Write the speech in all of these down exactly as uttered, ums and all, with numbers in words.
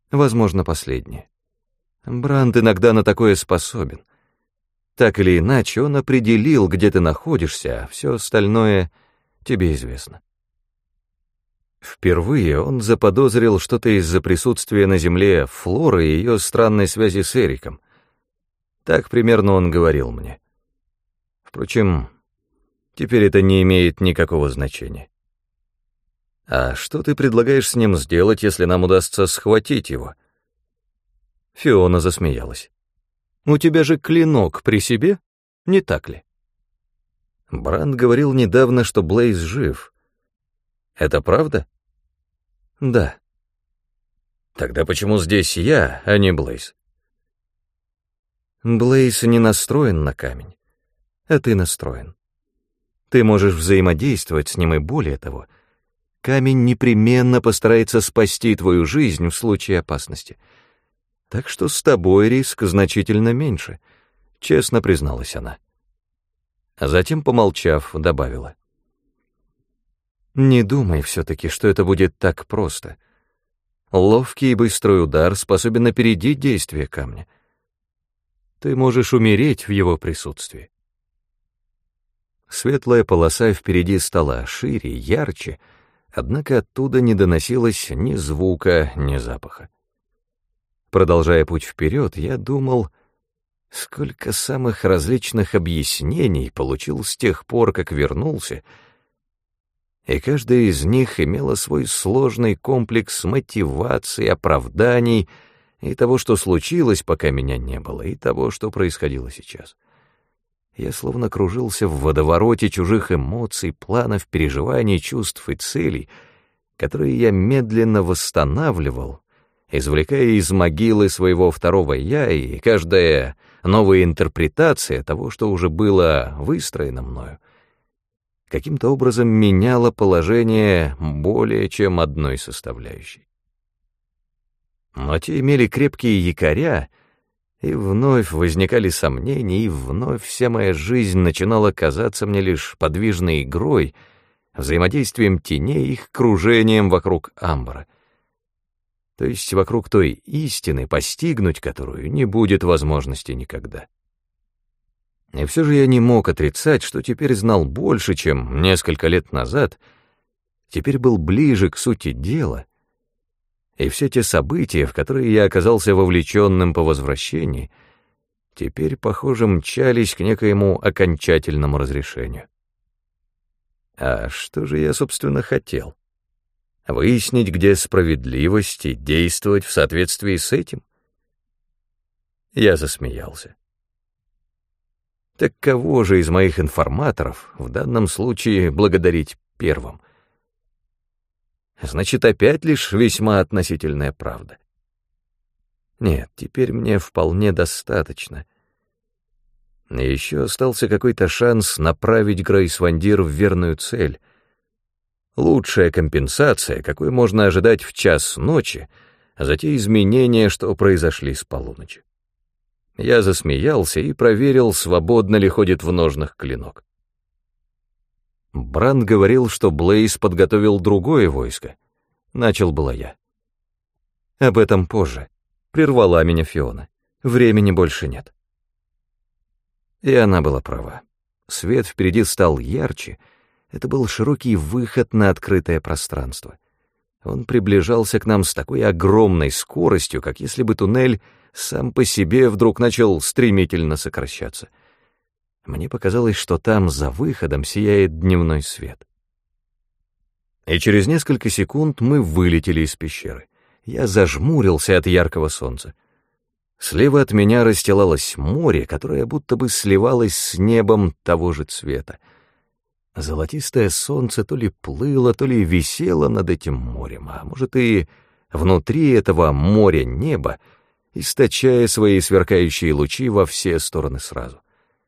Возможно, последнее. Бранд иногда на такое способен. Так или иначе, он определил, где ты находишься, а все остальное тебе известно. Впервые он заподозрил что-то из-за присутствия на Земле Флоры и ее странной связи с Эриком. Так примерно он говорил мне. Впрочем, теперь это не имеет никакого значения. А что ты предлагаешь с ним сделать, если нам удастся схватить его? Фиона засмеялась. У тебя же клинок при себе, не так ли? Бранд говорил недавно, что Блейз жив. Это правда? Да. Тогда почему здесь я, а не Блейз? Блейз не настроен на камень, а ты настроен. Ты можешь взаимодействовать с ним, и более того, камень непременно постарается спасти твою жизнь в случае опасности. Так что с тобой риск значительно меньше, честно призналась она. А затем, помолчав, добавила. Не думай все-таки, что это будет так просто. Ловкий и быстрый удар способен опередить действие камня. Ты можешь умереть в его присутствии. Светлая полоса впереди стала шире, ярче, однако оттуда не доносилось ни звука, ни запаха. Продолжая путь вперед, я думал, сколько самых различных объяснений получил с тех пор, как вернулся, и каждая из них имела свой сложный комплекс мотиваций, оправданий и того, что случилось, пока меня не было, и того, что происходило сейчас. Я словно кружился в водовороте чужих эмоций, планов, переживаний, чувств и целей, которые я медленно восстанавливал, извлекая из могилы своего второго «я», и каждая новая интерпретация того, что уже было выстроено мною, каким-то образом меняла положение более чем одной составляющей. Но те имели крепкие якоря, и вновь возникали сомнения, и вновь вся моя жизнь начинала казаться мне лишь подвижной игрой, взаимодействием теней, их кружением вокруг амбара, то есть вокруг той истины, постигнуть которую не будет возможности никогда. И все же я не мог отрицать, что теперь знал больше, чем несколько лет назад, теперь был ближе к сути дела, и все те события, в которые я оказался вовлеченным по возвращении, теперь, похоже, мчались к некоему окончательному разрешению. А что же я, собственно, хотел? Выяснить, где справедливость, и действовать в соответствии с этим? Я засмеялся. Так кого же из моих информаторов в данном случае благодарить первым? Значит, опять лишь весьма относительная правда. Нет, теперь мне вполне достаточно. И еще остался какой-то шанс направить Грейс Ван Дир в верную цель. Лучшая компенсация, какой можно ожидать в час ночи, за те изменения, что произошли с полуночи. Я засмеялся и проверил, свободно ли ходит в ножнах клинок. Бранд говорил, что Блейз подготовил другое войско. Начал было я. Об этом позже. Прервала меня Фиона. Времени больше нет. И она была права. Свет впереди стал ярче. Это был широкий выход на открытое пространство. Он приближался к нам с такой огромной скоростью, как если бы туннель сам по себе вдруг начал стремительно сокращаться. Мне показалось, что там, за выходом, сияет дневной свет. И через несколько секунд мы вылетели из пещеры. Я зажмурился от яркого солнца. Слева от меня расстилалось море, которое будто бы сливалось с небом того же цвета. Золотистое солнце то ли плыло, то ли висело над этим морем, а может и внутри этого моря неба, источая свои сверкающие лучи во все стороны сразу.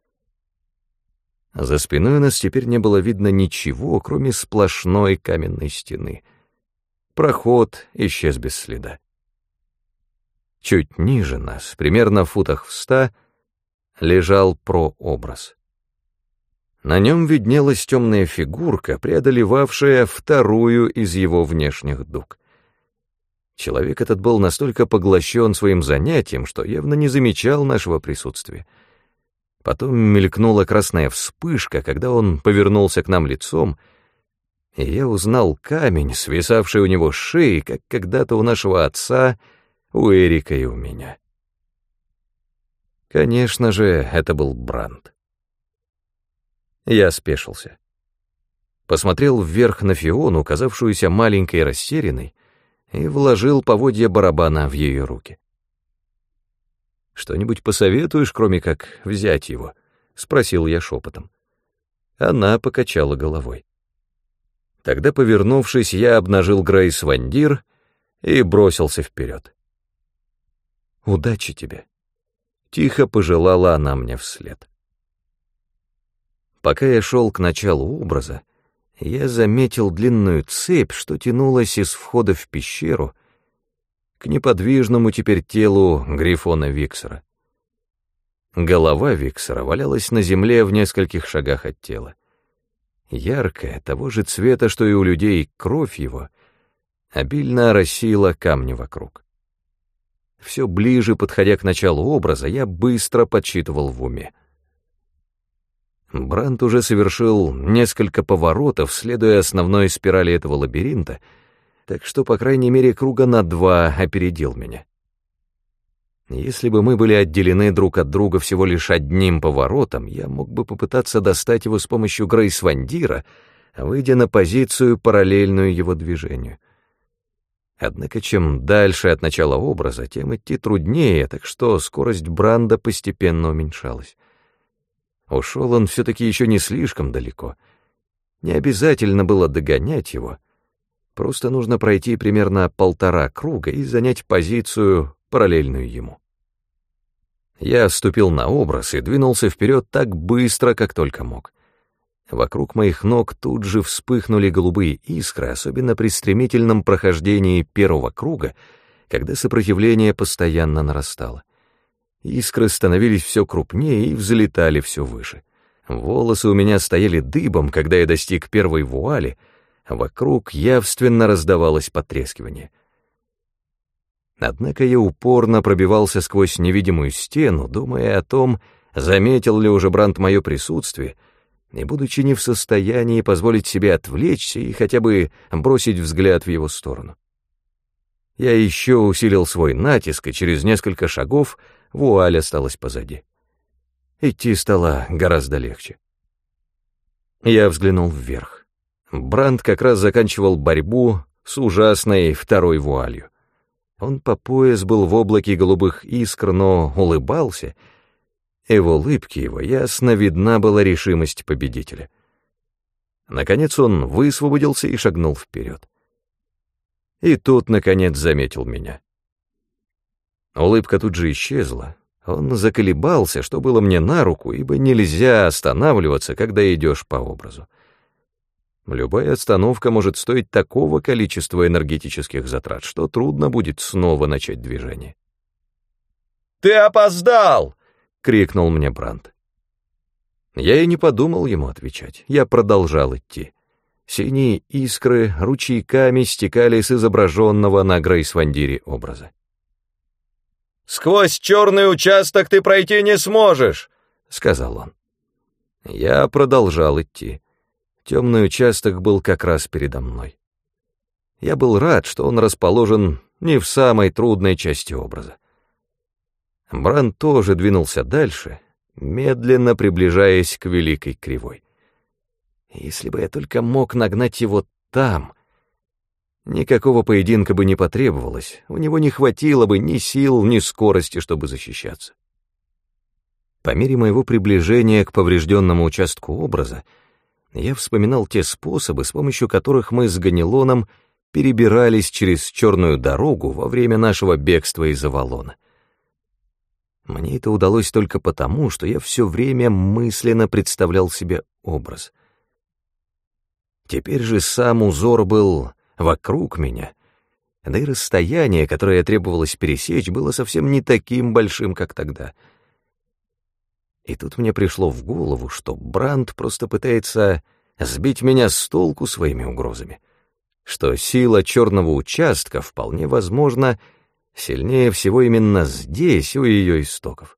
За спиной у нас теперь не было видно ничего, кроме сплошной каменной стены. Проход исчез без следа. Чуть ниже нас, примерно в футах в ста, лежал прообраз. На нем виднелась темная фигурка, преодолевавшая вторую из его внешних дуг. Человек этот был настолько поглощен своим занятием, что явно не замечал нашего присутствия. Потом мелькнула красная вспышка, когда он повернулся к нам лицом, и я узнал камень, свисавший у него с шеи, как когда-то у нашего отца, у Эрика и у меня. Конечно же, это был Брандт. Я спешился. Посмотрел вверх на Фиону, казавшуюся маленькой и растерянной, и вложил поводья барабана в ее руки. «Что-нибудь посоветуешь, кроме как взять его?» — спросил я шепотом. Она покачала головой. Тогда, повернувшись, я обнажил Грейсвандир и бросился вперед. «Удачи тебе!» — тихо пожелала она мне вслед. Пока я шел к началу образа, я заметил длинную цепь, что тянулась из входа в пещеру к неподвижному теперь телу Грифона Виксера. Голова Виксера валялась на земле в нескольких шагах от тела. Яркая, того же цвета, что и у людей, кровь его обильно оросила камни вокруг. Все ближе, подходя к началу образа, я быстро подсчитывал в уме. Брандт уже совершил несколько поворотов, следуя основной спирали этого лабиринта, так что, по крайней мере, круга на два опередил меня. Если бы мы были отделены друг от друга всего лишь одним поворотом, я мог бы попытаться достать его с помощью Грейсвандира, выйдя на позицию, параллельную его движению. Однако чем дальше от начала образа, тем идти труднее, так что скорость Брандта постепенно уменьшалась. Ушел он все-таки еще не слишком далеко. Не обязательно было догонять его. Просто нужно пройти примерно полтора круга и занять позицию, параллельную ему. Я вступил на образ и двинулся вперед так быстро, как только мог. Вокруг моих ног тут же вспыхнули голубые искры, особенно при стремительном прохождении первого круга, когда сопротивление постоянно нарастало. Искры становились все крупнее и взлетали все выше. Волосы у меня стояли дыбом, когда я достиг первой вуали, а вокруг явственно раздавалось потрескивание. Однако я упорно пробивался сквозь невидимую стену, думая о том, заметил ли уже Брандт мое присутствие, и будучи не в состоянии позволить себе отвлечься и хотя бы бросить взгляд в его сторону. Я еще усилил свой натиск, и через несколько шагов вуаль осталась позади. Идти стало гораздо легче. Я взглянул вверх. Брандт как раз заканчивал борьбу с ужасной второй вуалью. Он по пояс был в облаке голубых искр, но улыбался, и в улыбке его ясно видна была решимость победителя. Наконец он высвободился и шагнул вперед. И тут, наконец, заметил меня. Улыбка тут же исчезла. Он заколебался, что было мне на руку, ибо нельзя останавливаться, когда идешь по образу. Любая остановка может стоить такого количества энергетических затрат, что трудно будет снова начать движение. «Ты опоздал!» — крикнул мне Брандт. Я и не подумал ему отвечать. Я продолжал идти. Синие искры ручейками стекали с изображенного на Грейсвандире образа. «Сквозь черный участок ты пройти не сможешь!» — сказал он. Я продолжал идти. Темный участок был как раз передо мной. Я был рад, что он расположен не в самой трудной части образа. Брандт тоже двинулся дальше, медленно приближаясь к Великой Кривой. Если бы я только мог нагнать его там, никакого поединка бы не потребовалось, у него не хватило бы ни сил, ни скорости, чтобы защищаться. По мере моего приближения к поврежденному участку образа, я вспоминал те способы, с помощью которых мы с Ганилоном перебирались через черную дорогу во время нашего бегства из Авалона. Мне это удалось только потому, что я все время мысленно представлял себе образ. Теперь же сам узор был вокруг меня, да и расстояние, которое требовалось пересечь, было совсем не таким большим, как тогда. И тут мне пришло в голову, что Брандт просто пытается сбить меня с толку своими угрозами. что сила черного участка вполне возможно сильнее всего именно здесь, у ее истоков.